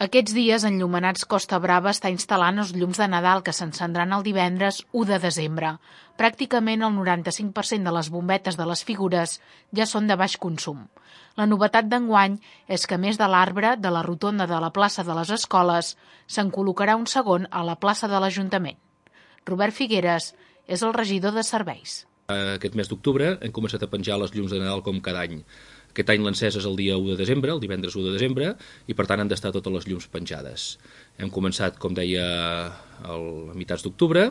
Aquests dies, Enllumenats Costa Brava està instal·lant els llums de Nadal que s'encendran el divendres 1 de desembre. Pràcticament el 95% de les bombetes de les figures ja són de baix consum. La novetat d'enguany és que, a més de l'arbre de la rotonda de la plaça de les Escoles, se'n col·locarà un segon a la plaça de l'Ajuntament. Robert Figueres és el regidor de serveis. Aquest mes d'octubre hem començat a penjar les llums de Nadal com cada any. Aquest any l'encès és el dia 1 de desembre, el divendres 1 de desembre, i per tant han d'estar totes les llums penjades. Hem començat, com deia, a mitjans d'octubre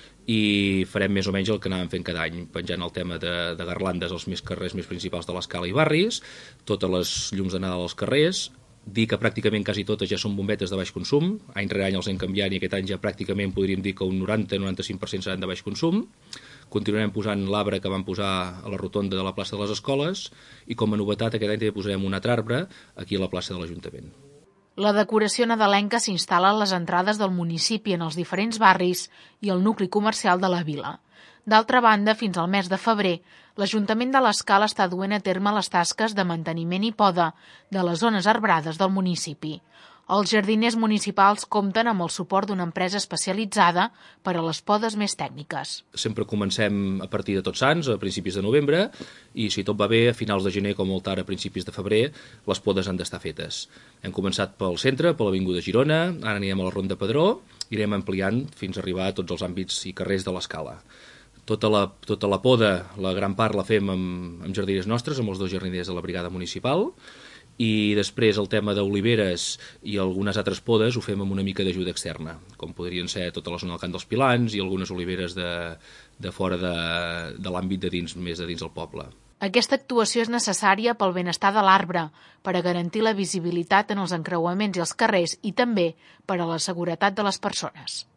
i farem més o menys el que anàvem fent cada any, penjant el tema de garlandes als carrers més principals de l'Escala i barris, totes les llums de Nadal als carrers. Dir que pràcticament quasi totes ja són bombetes de baix consum, any rere any els hem canviat i aquest any ja pràcticament podríem dir que un 90-95% seran de baix consum. Continuarem posant l'arbre que vam posar a la rotonda de la plaça de les Escoles i com a novetat aquest any també posarem un altre arbre aquí a la plaça de l'Ajuntament. La decoració nadalenca s'instal·la a les entrades del municipi en els diferents barris i el nucli comercial de la vila. D'altra banda, fins al mes de febrer, l'Ajuntament de l'Escala està duent a terme les tasques de manteniment i poda de les zones arbrades del municipi. Els jardiners municipals compten amb el suport d'una empresa especialitzada per a les podes més tècniques. Sempre comencem a partir de Tots Sants, a principis de novembre, i si tot va bé, a finals de gener, com molt tard, a principis de febrer, les podes han d'estar fetes. Hem començat pel centre, per l'Avinguda Girona, ara anirem a la Ronda Pedró, i irem ampliant fins a arribar a tots els àmbits i carrers de l'Escala. Tota la poda, la gran part la fem amb jardiners nostres, amb els 2 jardiners de la brigada municipal, i després el tema d'oliveres i algunes altres podes ho fem amb una mica d'ajuda externa, com podrien ser tota la zona del Camp dels Pilans i algunes oliveres de fora de l'àmbit de dins, més de dins del poble. Aquesta actuació és necessària pel benestar de l'arbre, per a garantir la visibilitat en els encreuaments i els carrers i també per a la seguretat de les persones.